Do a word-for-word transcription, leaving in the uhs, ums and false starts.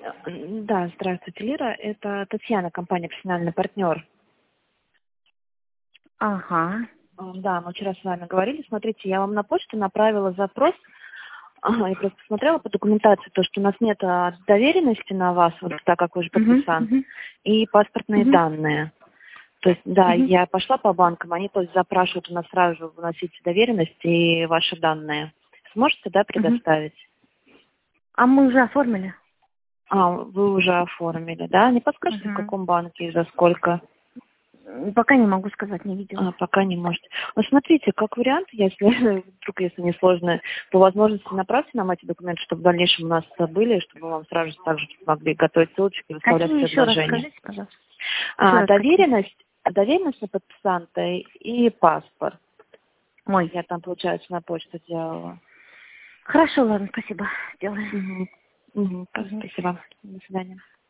М, Да, здравствуйте, Лира. Это Татьяна, компания «Профессиональный партнер». Ага. М, Да, мы вчера с вами говорили. Смотрите, я вам на почту направила запрос. Ага, я просто посмотрела по документации, то, что у нас нет а, доверенности на вас, вот так как вы же Угу, подписант, угу, и паспортные угу, данные. То есть, да, угу, я пошла по банкам, они то есть запрашивают у нас сразу же вносить доверенность и ваши данные. Сможете, да, угу. предоставить? А мы уже оформили. А, вы уже оформили, да? Не подскажете, в Угу. каком банке и за сколько? Пока не могу сказать, не А, видела. пока не можете. Ну, смотрите, как вариант, если вдруг, если не сложно, по возможности направьте нам эти документы, чтобы в дальнейшем у нас были, чтобы мы вам сразу же также могли готовить ссылочки и выставлять Какие еще раз предложения. скажите, пожалуйста? Еще А, раз какие? доверенность, доверенность на подписанта и паспорт. Мой. Я там, получается, на почту делала. Хорошо, ладно, спасибо. Делаем. Угу. Угу. Угу. Спасибо. До свидания.